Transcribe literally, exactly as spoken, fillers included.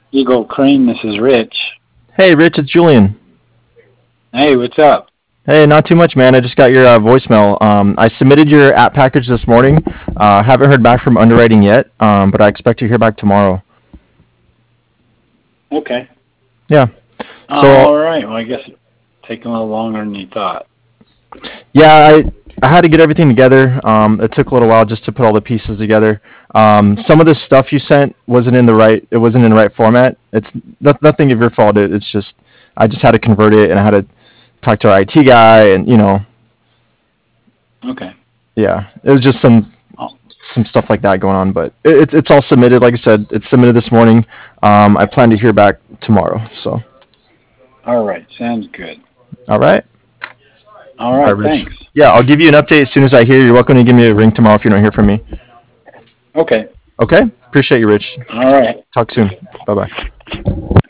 Eagle Crane, this is Rich. Hey, Rich, it's Julian. Hey, what's up? Hey, not too much, man. I just got your uh, voicemail. Um, I submitted your app package this morning. Uh, haven't heard back from underwriting yet, um, but I expect to hear back tomorrow. Okay. Yeah. So, All right. Well, I guess it's taking a little longer than you thought. yeah, I I had to get everything together. Um, it took a little while just to put all the pieces together. Um, some of the stuff you sent wasn't in the right. It wasn't in the right format. It's not, nothing of your fault. It, it's just I just had to convert it, and I had to talk to our I T guy, and you know, Okay. yeah, it was just some Oh, some stuff like that going on. But it, it's it's all submitted. Like I said, it's submitted this morning. Um, I plan to hear back tomorrow. So, all right. Sounds good. all right, All all right. right, Rich. Thanks. Yeah, I'll give you an update as soon as I hear. You're welcome to give me a ring tomorrow if you don't hear from me. Okay. Okay, appreciate you, Rich. All right. Talk soon. Bye bye.